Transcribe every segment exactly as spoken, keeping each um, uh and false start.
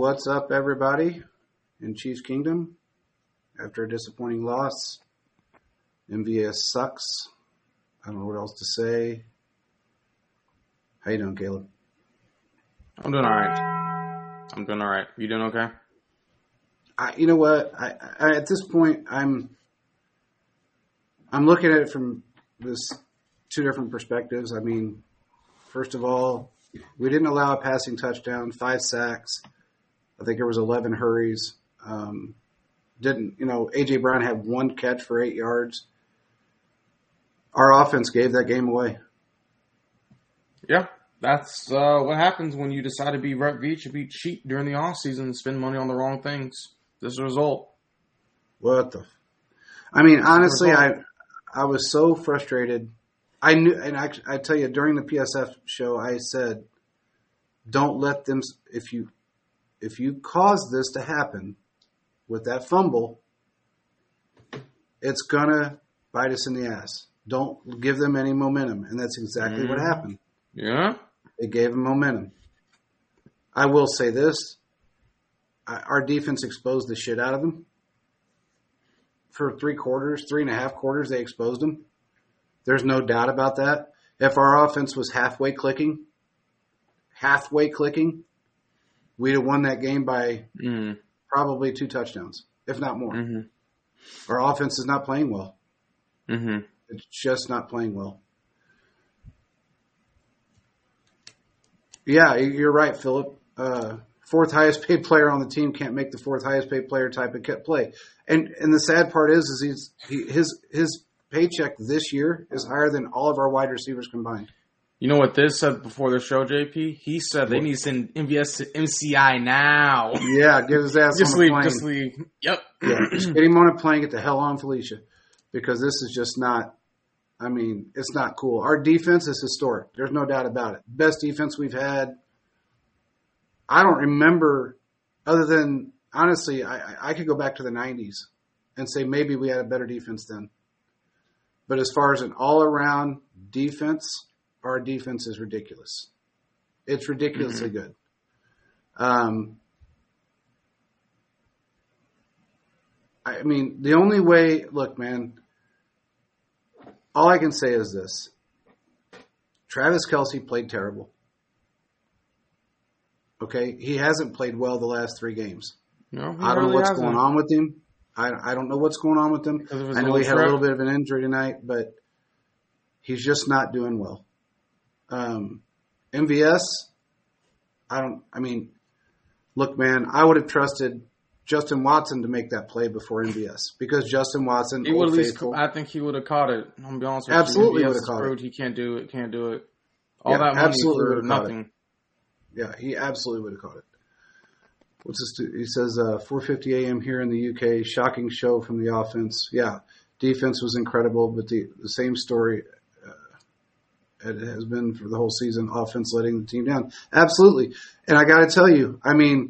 What's up, everybody in Chiefs Kingdom? After a disappointing loss, M V S sucks. I don't know what else to say. How you doing, Caleb? I'm doing all right. I'm doing all right. You doing okay? I, you know what? I, I, at this point, I'm I'm looking at it from this two different perspectives. I mean, first of all, we didn't allow a passing touchdown, five sacks. I think there was eleven hurries. Um, didn't, you know, A J. Brown had one catch for eight yards. Our offense gave that game away. Yeah, that's uh, what happens when you decide to be Rep Beach and be cheap during the offseason and spend money on the wrong things. This is the result. What the? I mean, honestly, I I was so frustrated. I knew, and I, I tell you, during the P S F show, I said, don't let them, if you, if you cause this to happen with that fumble, it's going to bite us in the ass. Don't give them any momentum. And that's exactly mm. what happened. Yeah. It gave them momentum. I will say this. I, our defense exposed the shit out of them. For three quarters, three and a half quarters, they exposed them. There's no doubt about that. If our offense was halfway clicking, halfway clicking, we'd have won that game by mm. probably two touchdowns, if not more. Mm-hmm. Our offense is not playing well. Mm-hmm. It's just not playing well. Yeah, you're right, Philip. Uh, fourth highest paid player on the team can't make the fourth highest paid player type of play. And and the sad part is, is he's he, his his paycheck this year is higher than all of our wide receivers combined. You know what this said before the show, J P? He said they need to send M V S to M C I now. Yeah, get his ass just on leave, a plane. Just leave. Yep. Yeah, just get him on a plane. Get the hell on, Felicia, because this is just not. I mean, it's not cool. Our defense is historic. There's no doubt about it. Best defense we've had. I don't remember, other than, honestly, I, I could go back to the nineties and say maybe we had a better defense then. But as far as an all-around defense, our defense is ridiculous. It's ridiculously mm-hmm. good. Um, I mean, the only way, look, man, all I can say is this. Travis Kelce played terrible. Okay? He hasn't played well the last three games. No, I don't really know what's hasn't. going on with him. I, I don't know what's going on with him. I know he had a little bit of an injury tonight, but he's just not doing well. Um, M V S, I don't, I mean, look, man, I would have trusted Justin Watson to make that play before M V S because Justin Watson, he would at least, I think he would have caught it. I'm gonna be honest with absolutely you. would have caught proved it. He can't do it. Can't do it. All yeah, that money absolutely for nothing. Yeah, he absolutely would have caught it. What's this? He says uh, four fifty a.m. here in the U K. Shocking show from the offense. Yeah, defense was incredible, but the, the same story uh, it has been for the whole season. Offense letting the team down. Absolutely, and I got to tell you, I mean,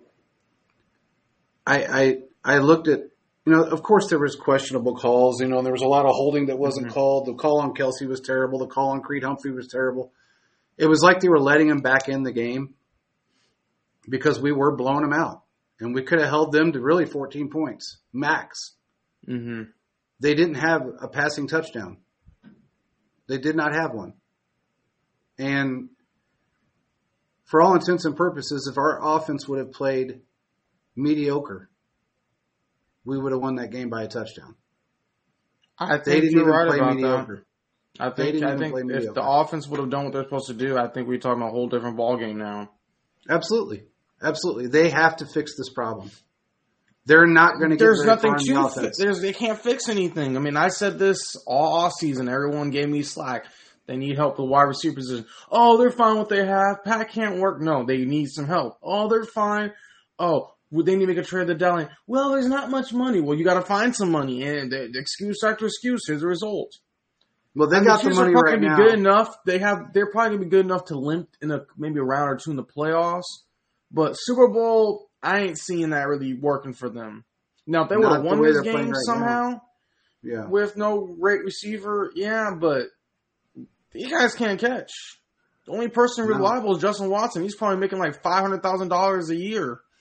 I, I I looked at, you know, of course there was questionable calls. You know, and there was a lot of holding that wasn't mm-hmm. called. The call on Kelce was terrible. The call on Creed Humphrey was terrible. It was like they were letting him back in the game because we were blowing them out. And we could have held them to really fourteen points, max. Mm-hmm. They didn't have a passing touchdown. They did not have one. And for all intents and purposes, if our offense would have played mediocre, we would have won that game by a touchdown. I think they didn't you're even right play about mediocre. that. I think I think if the offense would have done what they're supposed to do, I think we're talking about a whole different ballgame now. Absolutely. Absolutely. They have to fix this problem. They're not going to get There's very nothing far in the to offense. fix. There's, they can't fix anything. I mean, I said this all off season. Everyone gave me slack. They need help with wide receiver position. Oh, they're fine with what they have. Pat can't work. No, they need some help. Oh, they're fine. Oh, would they need to make a trade at the deadline? Well, there's not much money. Well, you got to find some money. And the, the excuse after excuse. Here's the result. Well, they got the money are right be now. Good enough. They have. They're probably gonna be good enough to limp in a maybe a round or two in the playoffs. But Super Bowl, I ain't seeing that really working for them. Now, if they would have won this game right somehow, now. yeah, with no great receiver, yeah, but these guys can't catch. The only person no. reliable is Justin Watson. He's probably making like five hundred thousand dollars a year.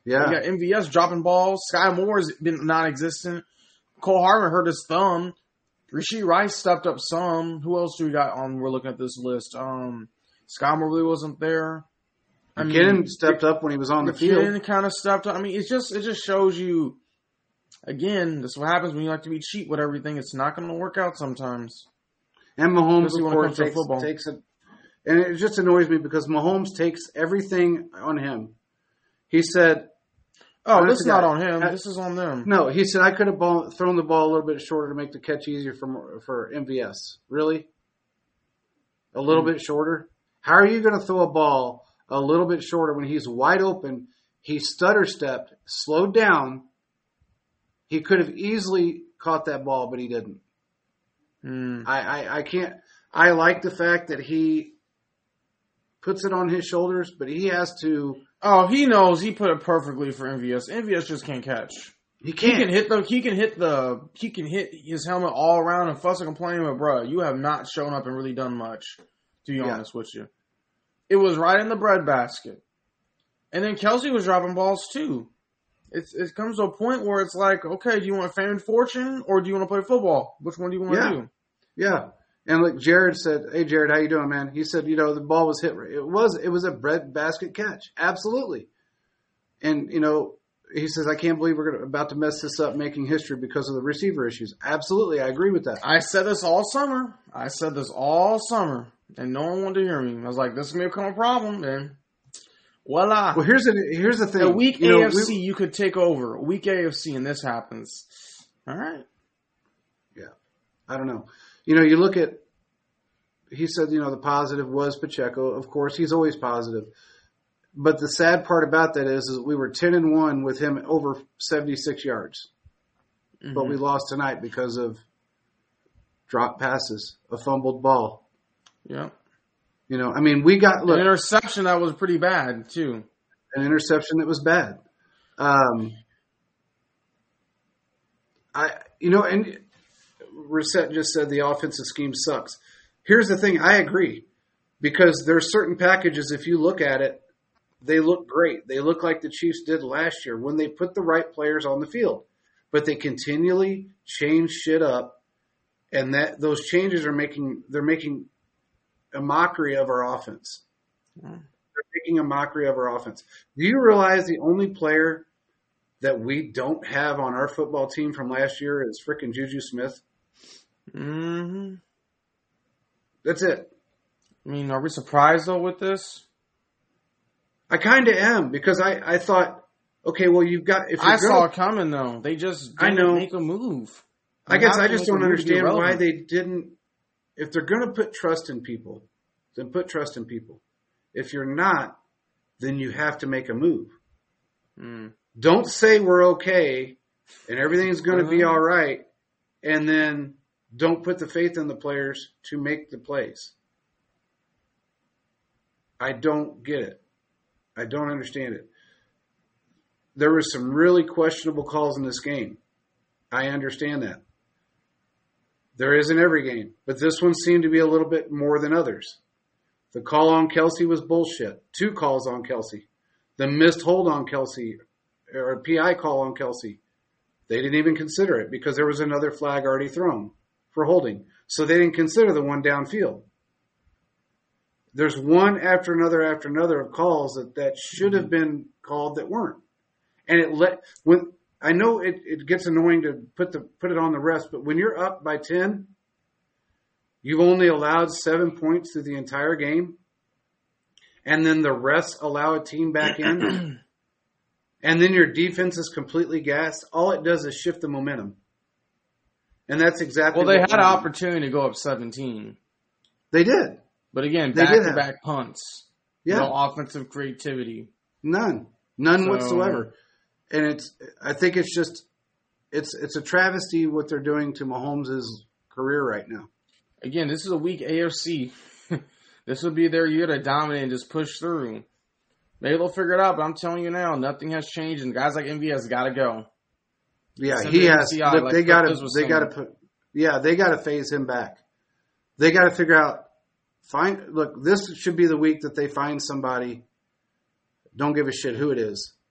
Yeah. You got M V S dropping balls. Sky Moore's been non-existent. Cole Hartman hurt his thumb. Rashee Rice stepped up some. Who else do we got on? We're looking at this list. Um, Sky Moore really wasn't there. I McKinnon mean, stepped up when he was on the field. McKinnon kind of stepped up. I mean, it's just it just shows you. Again, this is what happens when you like to be cheap with everything. It's not going to work out sometimes. And Mahomes, of course, takes, takes it. And it just annoys me because Mahomes takes everything on him. He said, "Oh, this is not on him. I, this is on them." No, he said, "I could have ball, thrown the ball a little bit shorter to make the catch easier for for M V S." Really? A little mm-hmm. bit shorter? How are you going to throw a ball a little bit shorter when he's wide open? He stutter stepped, slowed down. He could have easily caught that ball, but he didn't. Mm. I, I, I can't. I like the fact that he puts it on his shoulders, but he has to. Oh, he knows he put it perfectly for M V S. M V S just can't catch. He can't. He can hit the. He can hit the. He can hit his helmet all around and fuss and complain, but bruh, you have not shown up and really done much. To be yeah. honest with you, it was right in the breadbasket, and then Kelsey was dropping balls too. It's, it comes to a point where it's like, okay, do you want fame and fortune or do you want to play football? Which one do you want yeah. to do? Yeah. And like Jared said, hey Jared, how you doing, man? He said, you know, the ball was hit. It was, it was a bread basket catch. Absolutely. And, you know, he says, I can't believe we're gonna, about to mess this up making history because of the receiver issues. Absolutely. I agree with that. I said this all summer. I said this all summer and no one wanted to hear me. I was like, this is going to become a problem, man. Voila. Well, here's the here's the thing. A weak you know, A F C we, you could take over. A weak A F C and this happens. All right. Yeah. I don't know. You know, you look at, he said, you know, the positive was Pacheco. Of course, he's always positive. But the sad part about that is, is we were ten and one with him over seventy-six yards. Mm-hmm. But we lost tonight because of drop passes, a fumbled ball. Yeah. You know, I mean, we got look, an interception that was pretty bad too. An interception that was bad. Um, I, you know, and Reset just said the offensive scheme sucks. Here's the thing: I agree, because there's certain packages. If you look at it, they look great. They look like the Chiefs did last year when they put the right players on the field, but they continually change shit up, and that those changes are making they're making. a mockery of our offense. Yeah. They're making a mockery of our offense. Do you realize the only player that we don't have on our football team from last year is frickin' Juju Smith? Mm-hmm. That's it. I mean, are we surprised though with this? I kind of am, because I, I thought, okay, well you've got. If I gonna, saw it coming though. They just didn't I know. make a move. They I guess I just don't understand why they didn't. If they're going to put trust in people, then put trust in people. If you're not, then you have to make a move. Mm. Don't say we're okay and everything's going to uh-huh. be all right, and then don't put the faith in the players to make the plays. I don't get it. I don't understand it. There were some really questionable calls in this game. I understand that. There is in every game, but this one seemed to be a little bit more than others. The call on Kelsey was bullshit. Two calls on Kelsey. The missed hold on Kelsey, or a P I call on Kelsey, they didn't even consider it because there was another flag already thrown for holding. So they didn't consider the one downfield. There's one after another after another of calls that, that should have been called that weren't. And it let when I know it, it gets annoying to put the put it on the refs, but when you're up by ten, you've only allowed seven points through the entire game, and then the refs allow a team back in, and then your defense is completely gassed. All it does is shift the momentum, and that's exactly. Well, they what had an opportunity to go up seventeen. They did, but again, they back to back punts. Yeah, no offensive creativity. None, none so, whatsoever. And it's, I think it's just, it's it's a travesty what they're doing to Mahomes' career right now. Again, this is a weak A F C. This would be their year to dominate and just push through. Maybe they'll figure it out, but I'm telling you now, nothing has changed, and guys like M V S got to go. Yeah, Send he has. C I, Look, like they got to. They got got to put. Yeah, they got to phase him back. They got to figure out. Find. Look, this should be the week that they find somebody. Don't give a shit who it is.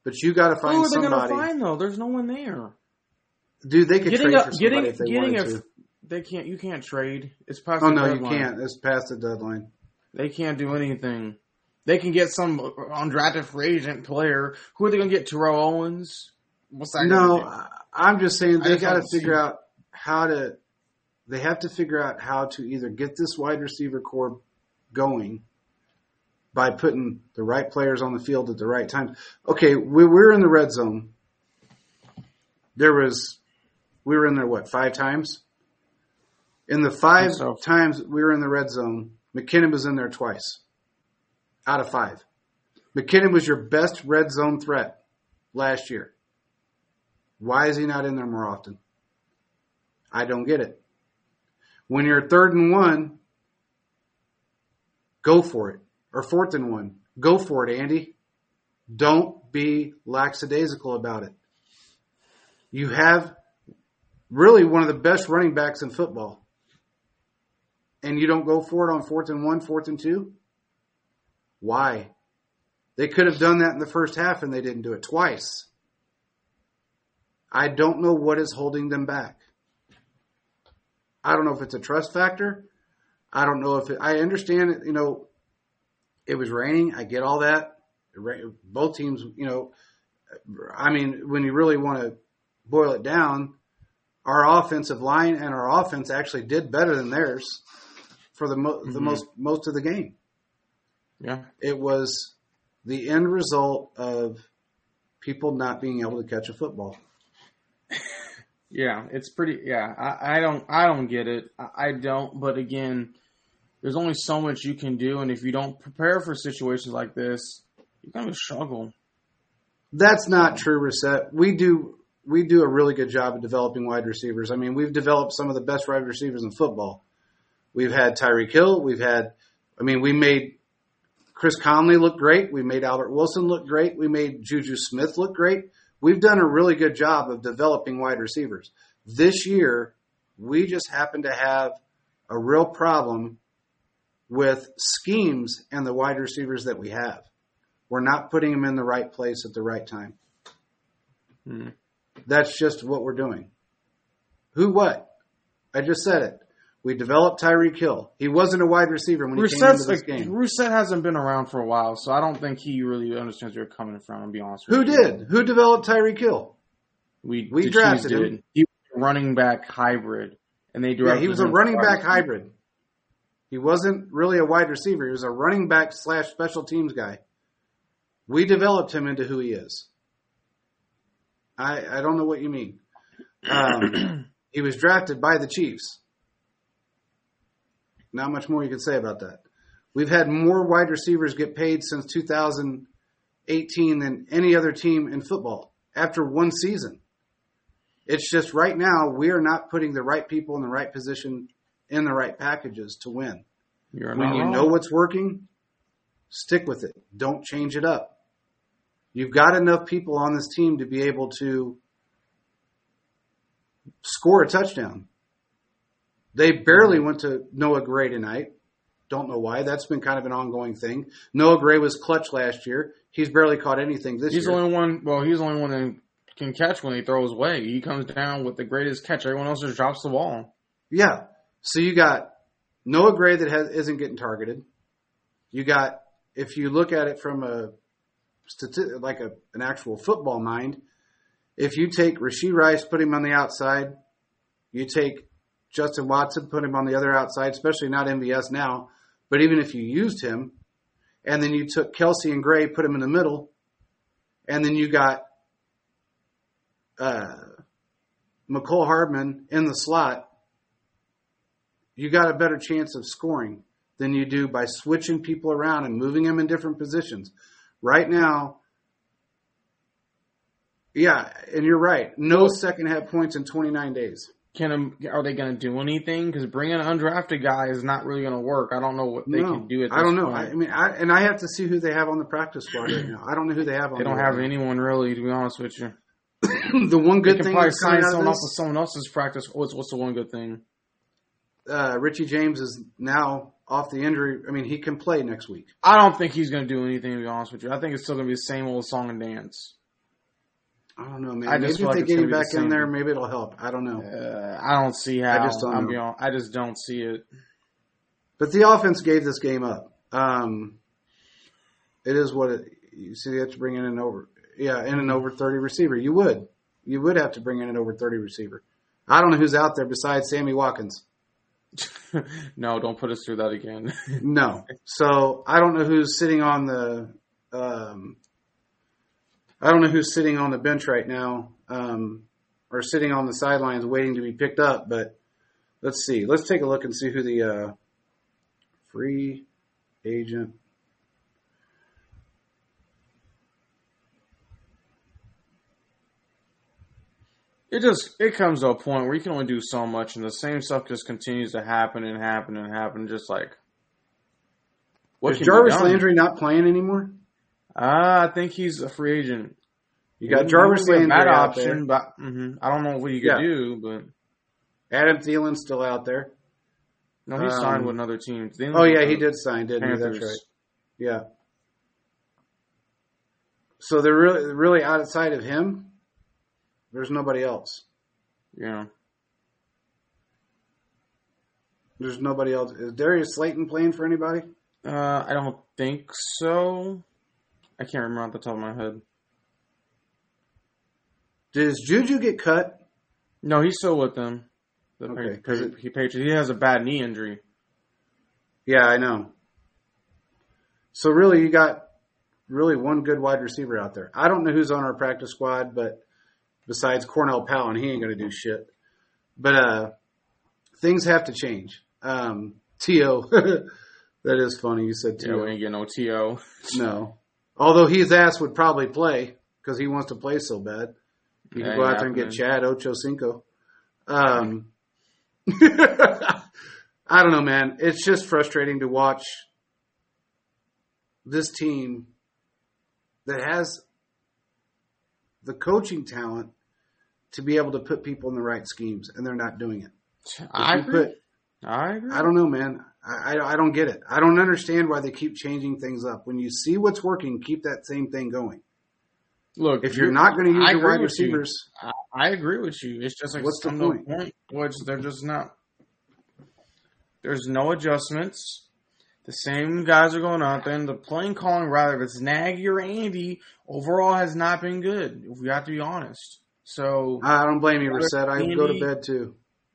But you got to find Who are they somebody. going to find though? There's no one there. Dude, they could Getting trade a, for somebody getting if they getting wanted a, to. they can't. You can't trade. It's past Oh the no, deadline. you can't. It's past the deadline. They can't do anything. They can get some undrafted free agent player. Who are they going to get? Terrell Owens? What's that? No, gonna do? I'm just saying I they just got to don't see figure it. out how to. They have to figure out how to either get this wide receiver core going by putting the right players on the field at the right time. Okay, we we're in the red zone. There was, we were in there what five times? In the five so. times we were in the red zone, McKinnon was in there twice, out of five. McKinnon was your best red zone threat last year. Why is he not in there more often? I don't get it. When you're third and one, go for it. Or fourth and one, go for it, Andy. Don't be lackadaisical about it. You have really one of the best running backs in football. And you don't go for it on fourth and one, fourth and two? Why? They could have done that in the first half and they didn't do it twice. I don't know what is holding them back. I don't know if it's a trust factor. I don't know if it, I understand it, you know, it was raining. I get all that. Both teams, you know, I mean, when you really want to boil it down, our offensive line and our offense actually did better than theirs for the, mo- mm-hmm. the most most of the game. Yeah. It was the end result of people not being able to catch a football. Yeah, it's pretty. Yeah, I, I don't. I don't get it. I, I don't. But again, there's only so much you can do, and if you don't prepare for situations like this, you're gonna struggle. That's not true, Reset. We do. We do a really good job of developing wide receivers. I mean, we've developed some of the best wide receivers in football. We've had Tyreek Hill. We've had. I mean, we made Chris Conley look great. We made Albert Wilson look great. We made Juju Smith look great. We've done a really good job of developing wide receivers. This year, we just happen to have a real problem with schemes and the wide receivers that we have. We're not putting them in the right place at the right time. Hmm. That's just what we're doing. Who what? I just said it. We developed Tyreek Hill. He wasn't a wide receiver when he Roussette's, came into this game. Rousset hasn't been around for a while, so I don't think he really understands where you're coming from, to be honest with Who you. did? Who developed Tyreek Hill? We, we the drafted Chiefs him. Did. He was a running back hybrid, and they Yeah, drafted he was a him running wide back receiver. hybrid. He wasn't really a wide receiver. He was a running back slash special teams guy. We developed him into who he is. I I don't know what you mean. Um, he was drafted by the Chiefs. Not much more you can say about that. We've had more wide receivers get paid since two thousand eighteen than any other team in football after one season. It's just right now we are not putting the right people in the right position in the right packages to win. You're When not you wrong. know what's working, stick with it. Don't change it up. You've got enough people on this team to be able to score a touchdown. They barely went to Noah Gray tonight. Don't know why. That's been kind of an ongoing thing. Noah Gray was clutch last year. He's barely caught anything this He's year. the only one. Well, he's the only one that can catch when he throws away. He comes down with the greatest catch. Everyone else just drops the ball. Yeah. So you got Noah Gray that has, isn't getting targeted. You got, if you look at it from a stati- like a, an actual football mind, if you take Rashee Rice, put him on the outside, you take Justin Watson, put him on the other outside, especially not M V S now, but even if you used him, and then you took Kelsey and Gray, put him in the middle, and then you got uh, McCole Hardman in the slot, you got a better chance of scoring than you do by switching people around and moving them in different positions. Right now, yeah, and you're right. No second half points in twenty-nine days. Can are they going to do anything? Because bringing an undrafted guy is not really going to work. I don't know what they no, can do at this I don't know. point. I, I mean, I, and I have to see who they have on the practice squad right now. I don't know who they have on. They don't there have right anyone really, to be honest with you. now. The one They good can thing probably that's coming sign out of someone else this, to someone else's practice. What's what's the one good thing? uh, Richie James is now off the injury. I mean, he can play next week. I don't think he's going to do anything, to be honest with you. I think it's still going to be the same old song and dance. I don't know, man. I Maybe just if feel like they it's get gonna him be the back in same. there, maybe it'll help. I don't know. Uh, I don't see how. I just don't I'm know. being hon- I just don't see it. But the offense gave this game up. Um, it is what it. You see, you have to bring in an over, yeah, in an over thirty receiver. You would, you would have to bring in an over thirty receiver. I don't know who's out there besides Sammy Watkins. No, don't put us through that again. No, so I don't know who's sitting on the. Um, I don't know who's sitting on the bench right now, um, or sitting on the sidelines waiting to be picked up. But let's see. Let's take a look and see who the uh, free agent. It just it comes to a point where you can only do so much, and the same stuff just continues to happen and happen and happen. Just like what Is can Jarvis be done? Landry not playing anymore? Uh, I think he's a free agent. You got Wouldn't- Jarvis wouldn't be a Landry bad out option, there. but hmm I don't know what you could Yeah. do. But Adam Thielen's still out there. no, he Um, signed with another team. They Oh yeah, with he the did sign, didn't he? That's Panthers. right. Yeah. So they're really, really outside of him. There's nobody else. Yeah. There's nobody else. Is Darius Slayton playing for anybody? Uh, I don't think so. I can't remember off the top of my head. Does Juju get cut? No, he's still with them. The Okay, Pa- 'cause Pa- it- he Patriots. He has a bad knee injury. Yeah, I know. So really, you got really one good wide receiver out there. I don't know who's on our practice squad, but besides Cornell Powell, and he ain't going to do shit. But uh, things have to change. Um, T O, that is funny. You said T Yeah, O. we ain't getting no T O. No. Although his ass would probably play because he wants to play so bad. He could Ain't go out there and get happening. Chad Ochocinco. Um, I don't know, man. It's just frustrating to watch this team that has the coaching talent to be able to put people in the right schemes, and they're not doing it. I you agree. put- I agree. I don't know, man. I, I, I don't get it. I don't understand why they keep changing things up. When you see what's working, keep that same thing going. Look, If you're not going to use I your agree wide with you. receivers, I, I agree with you. It's just like What's the some no point? point, which they're just not. There's no adjustments. The same guys are going out there, and the playing calling, rather if it's Nagy or Andy, overall has not been good. If we have to be honest. So I don't blame you, Reset. I go to Andy- bed too.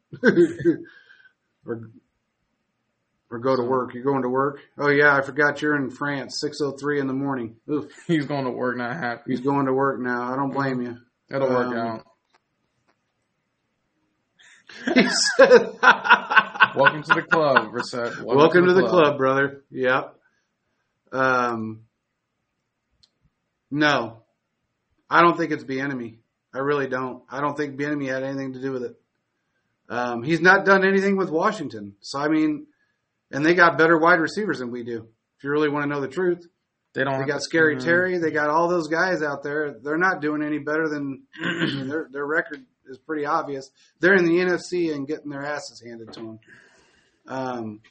or, or go to work. You're going to work? Oh, yeah, I forgot you're in France, six oh three in the morning. Oof. he's going to work, not happy. He's going to work now. I don't blame you. It'll work Um, out. He said, Welcome to the club, Reset. Welcome, Welcome to the club, brother. Yep. Um, no, I don't think it's Bieniemy. I really don't. I don't think Bieniemy had anything to do with it. Um, he's not done anything with Washington. So, I mean, and they got better wide receivers than we do. If you really want to know the truth, They don't. they have got to- Scary Mhm. Terry. They got all those guys out there. They're not doing any better than I mean, their their record is pretty obvious. They're in the N F C and getting their asses handed to them. Um,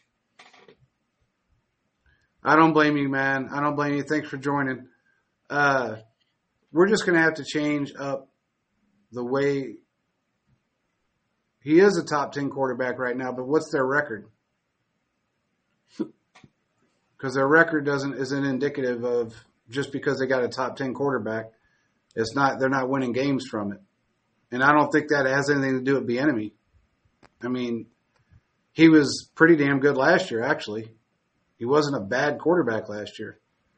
I don't blame you, man. I don't blame you. Thanks for joining. Uh, we're just going to have to change up the way he is a top ten quarterback right now, but what's their record? Because their record doesn't isn't indicative of just because they got a top ten quarterback. It's not they're not winning games from it, and I don't think that has anything to do with Bieniemy. I mean, he was pretty damn good last year. Actually, he wasn't a bad quarterback last year.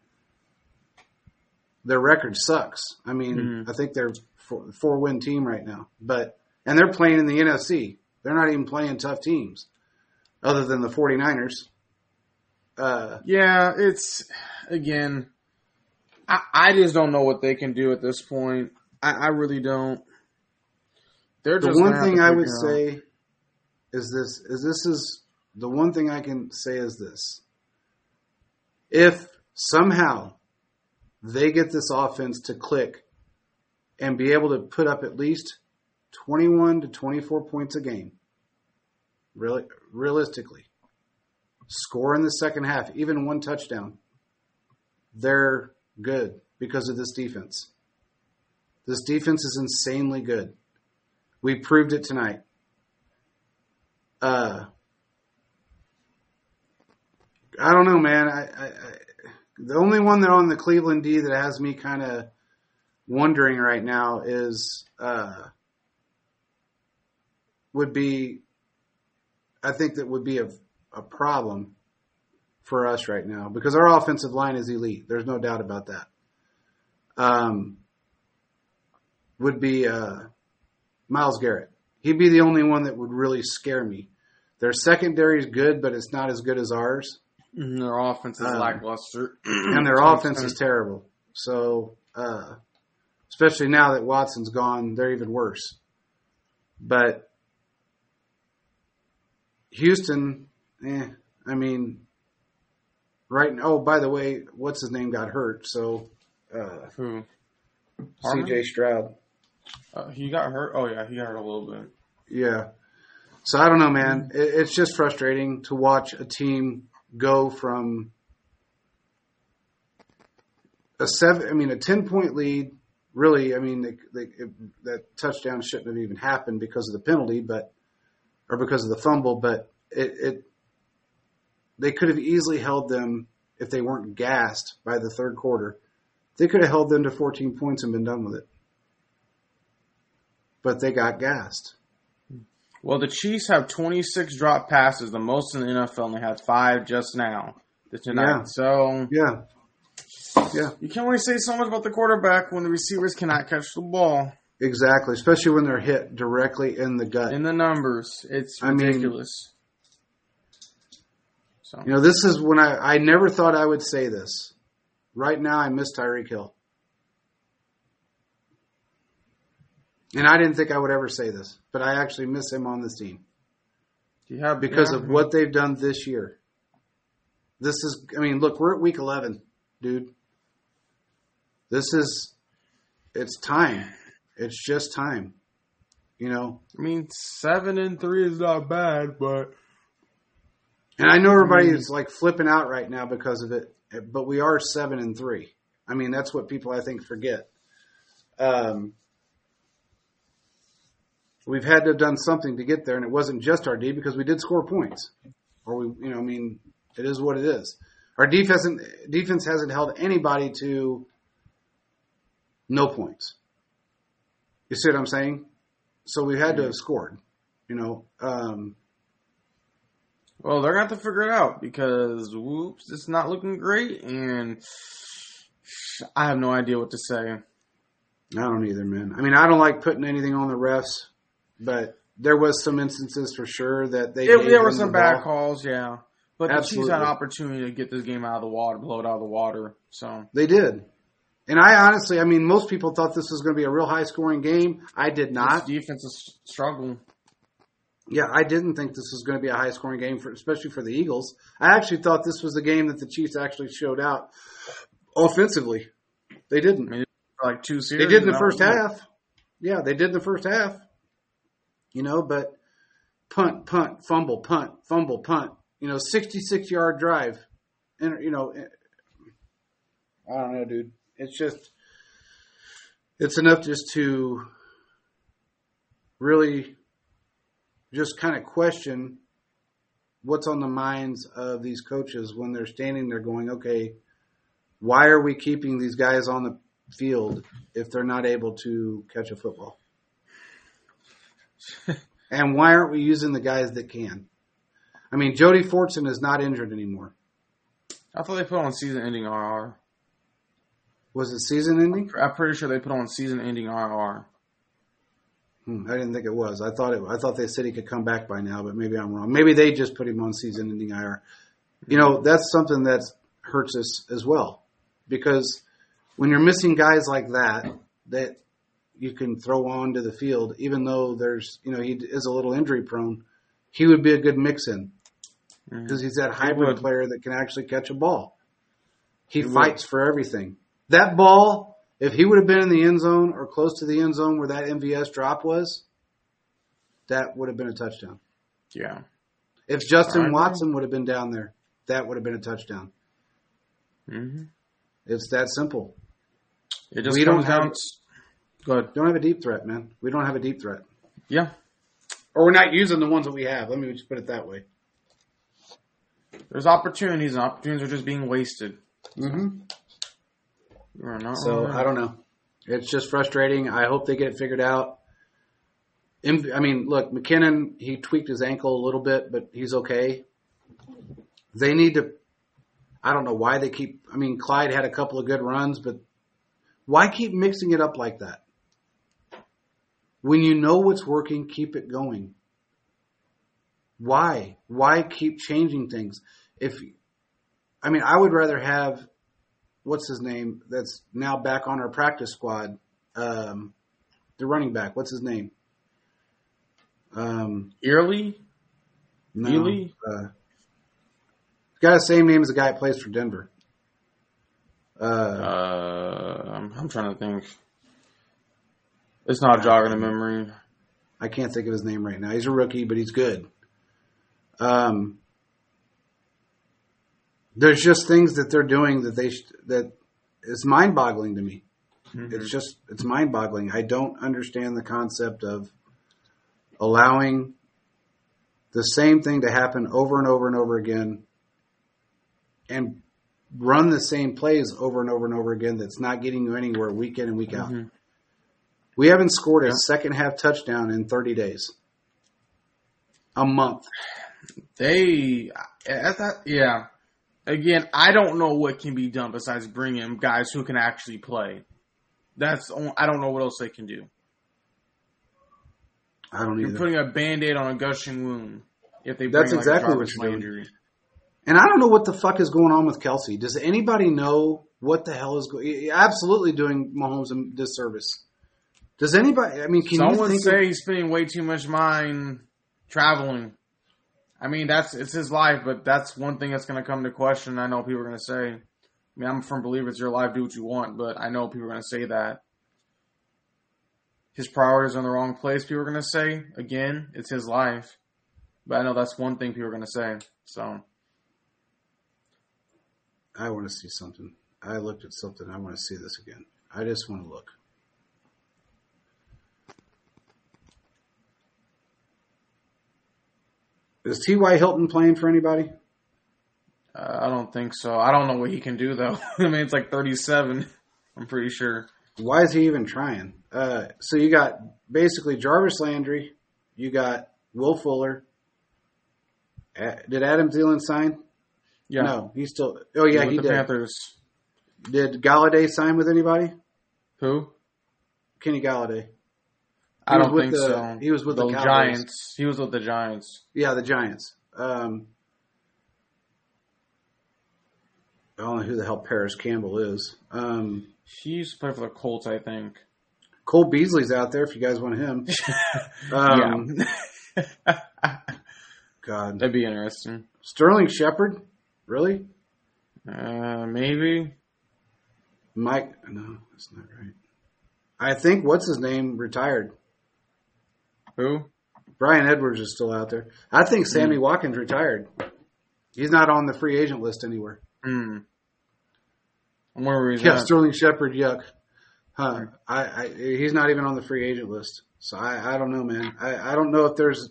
Their record sucks. I mean, Mhm. I think they're four, four win team right now, but and they're playing in the N F C. They're not even playing tough teams, other than the 49ers. Uh, Yeah, it's again. I, I just don't know what they can do at this point. I, I really don't. They're the just one gonna have thing to I would figure out- say is this: is this is the one thing I can say is this: if somehow they get this offense to click and be able to put up at least twenty-one to twenty-four points a game, really, realistically, score in the second half, even one touchdown, they're good because of this defense. This defense is insanely good. We proved it tonight. Uh, I don't know, man. I, I, I the only one that on the Cleveland D that has me kind of wondering right now is uh, would be. I think that would be a a problem for us right now because our offensive line is elite. There's no doubt about that. Um, would be uh, Myles Garrett. He'd be the only one that would really scare me. Their secondary is good, but it's not as good as ours. And their offense is um, lackluster. And their offense is terrible. So, uh, especially now that Watson's gone, they're even worse. But Houston, eh, I mean, right now, oh, by the way, what's his name got hurt, so uh, who? C J Stroud. Uh, he got hurt? Oh, yeah, he got hurt a little bit. Yeah. So, I don't know, man. It, it's just frustrating to watch a team go from a seven, I mean, a ten-point lead. Really, I mean, they, they, it, that touchdown shouldn't have even happened because of the penalty, but or because of the fumble. But it, it they could have easily held them if they weren't gassed by the third quarter. They could have held them to fourteen points and been done with it. But they got gassed. Well, the Chiefs have twenty-six drop passes, the most in the N F L, and they had five just now tonight. Yeah. So yeah, yeah, you can't really say so much about the quarterback when the receivers cannot catch the ball. Exactly, especially when they're hit directly in the gut. In the numbers, it's I ridiculous. Mean, so. You know, this is when I, I never thought I would say this. Right now, I miss Tyreek Hill. And I didn't think I would ever say this, but I actually miss him on this team. Do you have, because yeah, of what they've done this year. This is, I mean, look, we're at week eleven, dude. This is, it's time. It's just time. You know? I mean, seven and three is not bad, but. And I know everybody is like flipping out right now because of it, but we are seven and three. I mean, that's what people I think forget. Um, We've had to have done something to get there, and it wasn't just our D because we did score points. Or we, you know, I mean, it is what it is. Our defense defense hasn't held anybody to no points. You see what I'm saying? So we had to have scored. You know. Um, well, they're going to have to figure it out because, whoops, it's not looking great, and I have no idea what to say. I don't either, man. I mean, I don't like putting anything on the refs. But there was some instances for sure that they. It, there were some bad calls, yeah. But Absolutely. The Chiefs had an opportunity to get this game out of the water, blow it out of the water. So they did, and I honestly, I mean, most people thought this was going to be a real high scoring game. I did not. This defense is struggling. Yeah, I didn't think this was going to be a high scoring game, for, especially for the Eagles. I actually thought this was a game that the Chiefs actually showed out offensively. They didn't. I mean, like two series. They did in the first half. Yeah, they did in the first half. You know, but punt, punt, fumble, punt, fumble, punt. You know, sixty-six yard drive. And, you know, I don't know, dude. It's just, it's enough just to really just kind of question what's on the minds of these coaches when they're standing there going, okay, why are we keeping these guys on the field if they're not able to catch a football? And why aren't we using the guys that can? I mean, Jody Fortson is not injured anymore. I thought they put on season-ending R R. Was it season-ending? I'm pretty sure they put on season-ending R R. Hmm, I didn't think it was. I thought it. I thought they said he could come back by now, but maybe I'm wrong. Maybe they just put him on season-ending I R. You know, that's something that hurts us as well, because when you're missing guys like that, that you can throw onto the field, even though there's, you know, he is a little injury prone, he would be a good mix-in because he's that hybrid player that can actually catch a ball. He, he fights would. for everything. That ball, if he would have been in the end zone or close to the end zone where that M V S drop was, that would have been a touchdown. Yeah. If Justin Watson would have been down there, that would have been a touchdown. Mm-hmm. It's that simple. It just we comes don't have, down. Go ahead. Don't have a deep threat, man. We don't have a deep threat. Yeah. Or we're not using the ones that we have. Let me just put it that way. There's opportunities, and opportunities are just being wasted. Mm-hmm. You're not So, wrong. I don't know. It's just frustrating. I hope they get it figured out. I mean, look, McKinnon, he tweaked his ankle a little bit, but he's okay. They need to, I don't know why they keep, I mean, Clyde had a couple of good runs, but why keep mixing it up like that? When you know what's working, keep it going. Why? Why keep changing things? If, I mean, I would rather have, what's his name, that's now back on our practice squad, um, the running back, what's his name? Um, Early? no, Ely? uh, got the same name as the guy that plays for Denver. Uh, Uh, I'm, I'm trying to think. It's not jogging a memory. I can't think of his name right now. He's a rookie, but he's good. Um, there's just things that they're doing that they sh- that is mind-boggling to me. Mm-hmm. It's just it's mind-boggling. I don't understand the concept of allowing the same thing to happen over and over and over again, and run the same plays over and over and over again. That's not getting you anywhere week in and week out. Mm-hmm. We haven't scored a Yeah. second half touchdown in thirty days. A month. They, at that, yeah. Again, I don't know what can be done besides bringing in guys who can actually play. That's I don't know what else they can do. I don't You're either. putting a Band-Aid on a gushing wound if they bring That's like exactly a what Jarvis you're doing. Landry. And I don't know what the fuck is going on with Kelsey. Does anybody know what the hell is going? Absolutely doing Mahomes a disservice. Does anybody? I mean, can Some you would think say of, he's spending way too much mind traveling. I mean, that's it's his life, but that's one thing that's going to come to question. I know people are going to say. I mean, I'm a firm believer it's your life, do what you want, but I know people are going to say that. His priorities are in the wrong place, people are going to say. Again, it's his life. But I know that's one thing people are going to say. So, I want to see something. I looked at something. I want to see this again. I just want to look. Is T Y. Hilton playing for anybody? uh, I don't think so. I don't know what he can do, though. I mean, it's like thirty-seven, I'm pretty sure. Why is he even trying? Uh, so you got basically Jarvis Landry. You got Will Fuller. Uh, did Adam Thielen sign? Yeah. No, he's still. Oh yeah, With he the did. Panthers. Did Galladay sign with anybody? Who? Kenny Galladay. I was don't with think the- so. he was with the Cowboys. Giants. He was with the Giants. Yeah, the Giants. Um, I don't know who the hell Paris Campbell is. Um, He used to play for the Colts, I think. Cole Beasley's out there if you guys want him. Um, yeah. God. That'd be interesting. Sterling Shepard? Really? Uh, maybe. Mike? No, that's not right. I think, what's his name, retired. Who? Brian Edwards is still out there. I think Sammy Watkins retired. He's not on the free agent list anywhere. Hmm. Where was Yeah, that? Sterling Shepard, yuck. Huh. I, I, he's not even on the free agent list. So I, I don't know, man. I, I don't know if there's.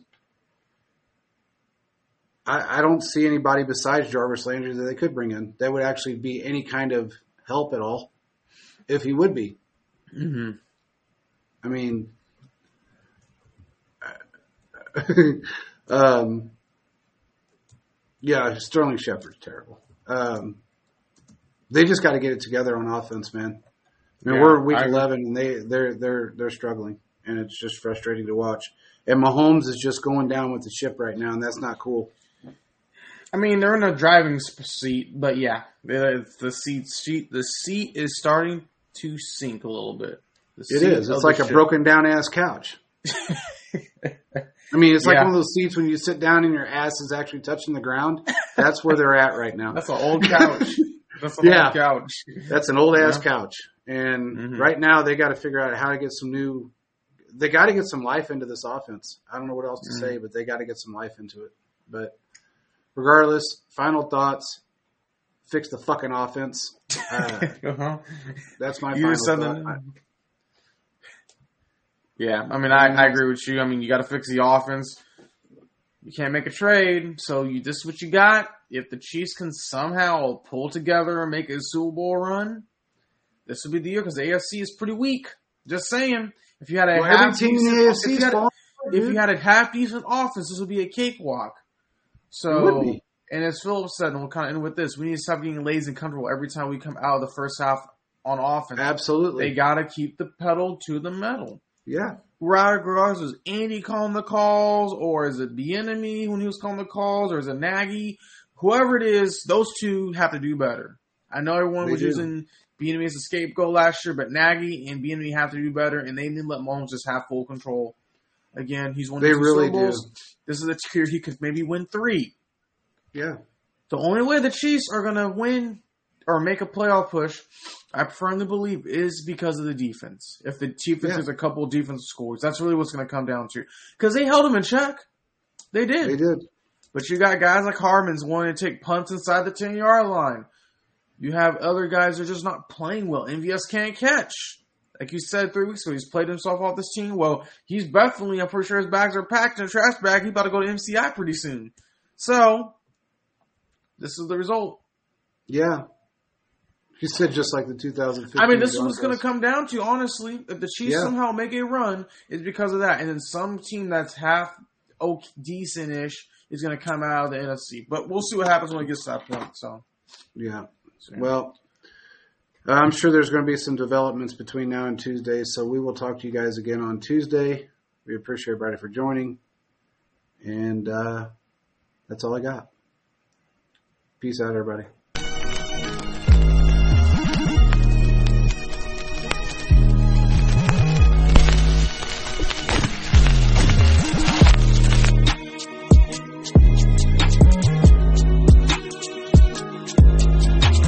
I, I don't see anybody besides Jarvis Landry that they could bring in that would actually be any kind of help at all, if he would be. Mm-hmm. I mean, um, yeah, Sterling Shepard's terrible. Um, they just got to get it together on offense, man. I mean, Yeah, we're week I agree. eleven, and they they're they're they're struggling, and it's just frustrating to watch. And Mahomes is just going down with the ship right now, and that's not cool. I mean, they're in a driving sp- seat, but yeah, the, the seat seat the seat is starting to sink a little bit. The It seat is. of It's the like a ship. broken down ass couch. I mean, it's like Yeah. one of those seats when you sit down and your ass is actually touching the ground. That's where they're at right now. That's an old couch. That's an Yeah. old couch. That's an old ass Yeah. couch. And Mhm. right now they got to figure out how to get some new. They got to get some life into this offense. I don't know what else to Mhm. say, but they got to get some life into it. But regardless, final thoughts: fix the fucking offense. Uh, uh-huh. that's my You final just said thought. that. Yeah, I mean, I, I agree with you. I mean, you got to fix the offense. You can't make a trade, so you this is what you got. If the Chiefs can somehow pull together and make a Super Bowl run, this will be the year because the A F C is pretty weak. Just saying, if you had a well, every half team in decent, the A F C if, is you had, falling, if you had a half decent offense, this would be a cakewalk. So, It would be. And as Philip said, and we'll kind of end with this: we need to stop getting lazy and comfortable every time we come out of the first half on offense. Absolutely, they got to keep the pedal to the metal. Yeah. Regardless, is Andy calling the calls, or is it the enemy when he was calling the calls, or is it Nagy? Whoever it is, those two have to do better. I know everyone They was do. using Bieniemy as a scapegoat last year, but Nagy and Bieniemy have to do better, and they need to let Mahomes just have full control. Again, he's won They two really Super Bowls. do. This is a tier he could maybe win three. Yeah. The only way the Chiefs are going to win or make a playoff push, I firmly believe, is because of the defense. If the defense Yeah. has a couple of defensive scores, that's really what's going to come down to. Because they held them in check. They did. They did. But you got guys like Harmon's wanting to take punts inside the ten-yard line. You have other guys that are just not playing well. M V S can't catch. Like you said three weeks ago, he's played himself off this team. Well, he's definitely, I'm pretty sure his bags are packed in a trash bag. He's about to go to M C I pretty soon. So, this is the result. Yeah. He said just like the two thousand fifteen. I mean, this is what it's Broncos. going to come down to, honestly. If the Chiefs Yeah. somehow make a run, it's because of that. And then some team that's half okay, decent-ish is going to come out of the N F C. But we'll see what happens when it gets to that point. So, Yeah. so. Well, I'm sure there's going to be some developments between now and Tuesday, so we will talk to you guys again on Tuesday. We appreciate everybody for joining. And uh, that's all I got. Peace out, everybody.